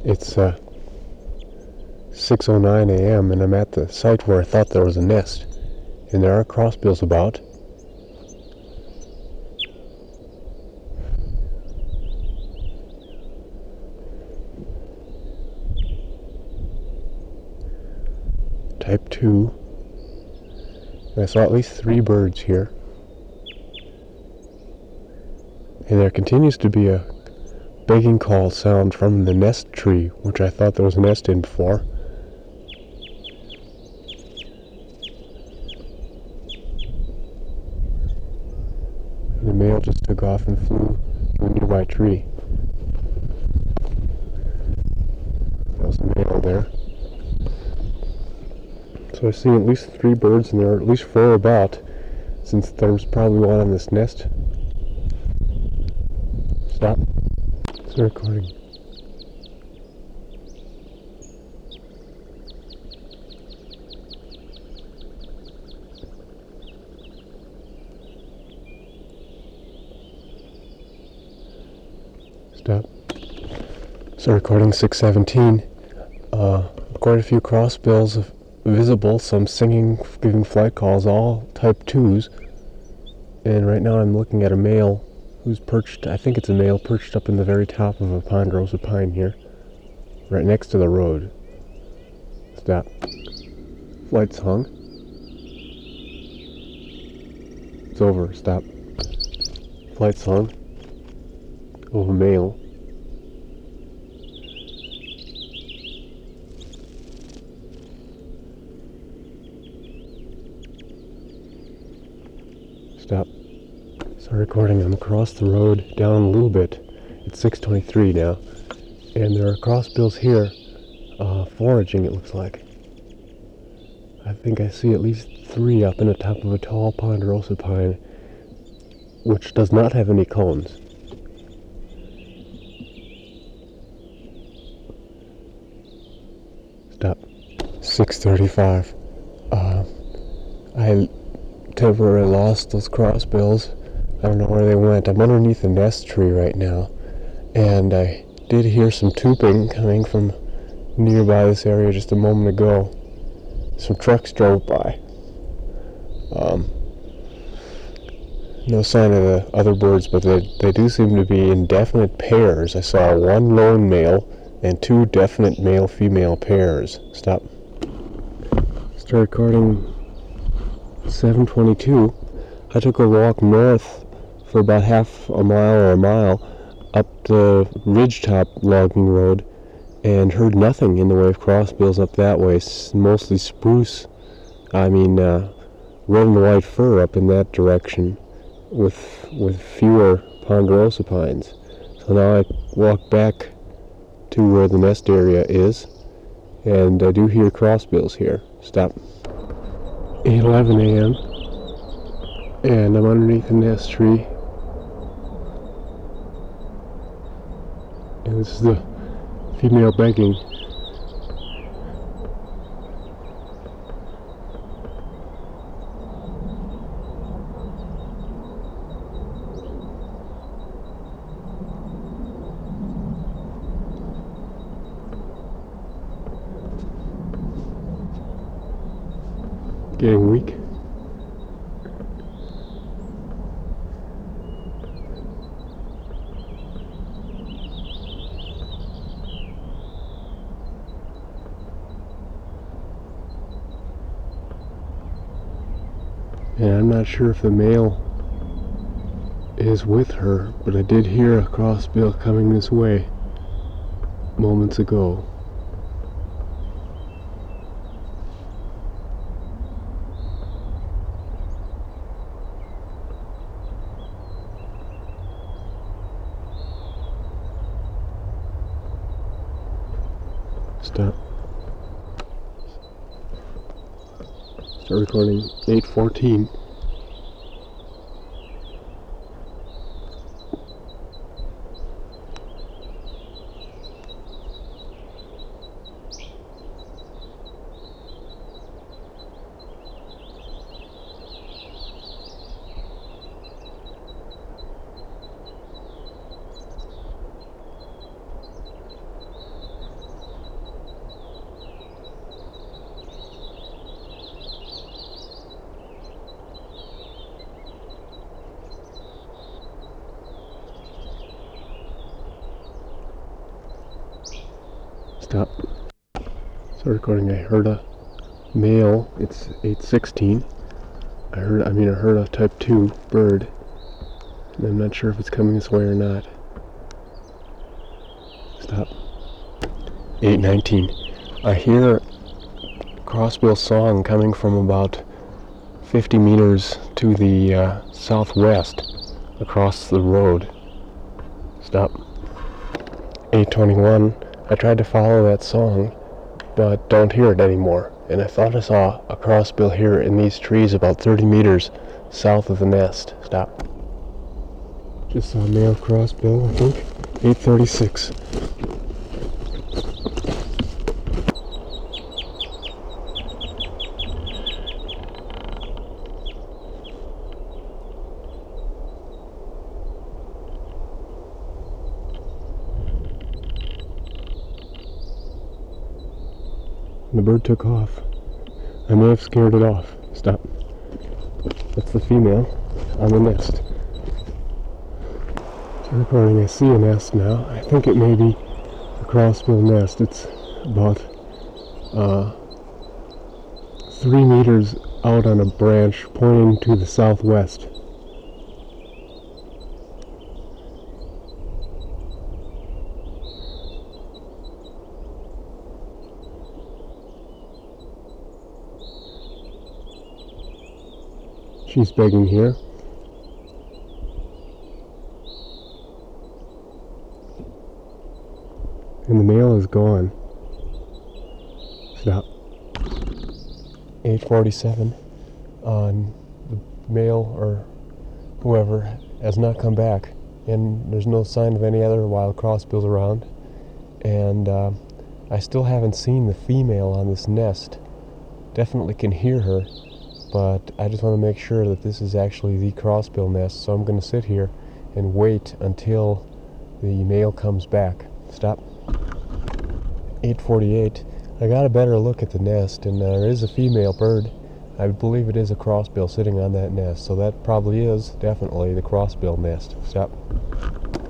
It's 6:09 a.m. and I'm at the site where I thought there was a nest, and there are crossbills about. Type 2. And I saw at least 3 birds here. And there continues to be a begging call sound from the nest tree, which I thought there was a nest in before. And the male just took off and flew to a nearby tree. That was the male there. So I see at least 3 birds, and there are at least 4 about, since there's probably one on this nest. Stop. It's recording. Stop. So recording 6:17. Quite a few crossbills visible, some singing, giving flight calls, all type 2s. And right now I'm looking at a male who's perched, I think it's a male, perched up in the very top of a ponderosa pine here, right next to the road. Stop. Flight's hung. It's over. Stop. Flight's hung. Oh, a male. Stop. Start recording. I'm across the road, down a little bit. It's 6:23 now, and there are crossbills here, foraging. It looks like. I think I see at least 3 up in the top of a tall ponderosa pine, which does not have any cones. Stop. 6:35. I temporarily lost those crossbills. I don't know where they went. I'm underneath a nest tree right now, and I did hear some tuping coming from nearby this area just a moment ago. Some trucks drove by. No sign of the other birds, but they do seem to be in definite pairs. I saw 1 lone male and 2 definite male-female pairs. Stop. Start recording 7:22. I took a walk north for about half a mile or a mile up the ridgetop logging road and heard nothing in the way of crossbills up that way. Mostly spruce, red and white fir up in that direction with fewer ponderosa pines. So now I walk back to where the nest area is, and I do hear crossbills here. Stop. 8:11 a.m. and I'm underneath the nest tree. And this is the female begging. Getting weak. And I'm not sure if the male is with her, but I did hear a crossbill coming this way moments ago. Stop. Start recording 8:14. Stop. So recording, I heard a male, it's 8:16. I heard a type 2 bird, and I'm not sure if it's coming this way or not. Stop. 8:19. I hear crossbill song coming from about 50 meters to the southwest across the road. Stop. 8:21. I tried to follow that song, but don't hear it anymore. And I thought I saw a crossbill here in these trees about 30 meters south of the nest. Stop. Just saw a male crossbill, I think. 8:36. The bird took off. I may have scared it off. Stop. That's the female on the nest. So recording, I see a nest now. I think it may be a crossbill nest. It's about 3 meters out on a branch pointing to the southwest. She's begging here. And the male is gone. Stop. 8:47. The male or whoever has not come back, and there's no sign of any other wild crossbills around. And I still haven't seen the female on this nest. Definitely can hear her, but I just want to make sure that this is actually the crossbill nest, so I'm going to sit here and wait until the male comes back. Stop. 8:48. I got a better look at the nest, and there is a female bird. I believe it is a crossbill sitting on that nest, so that probably is definitely the crossbill nest. Stop.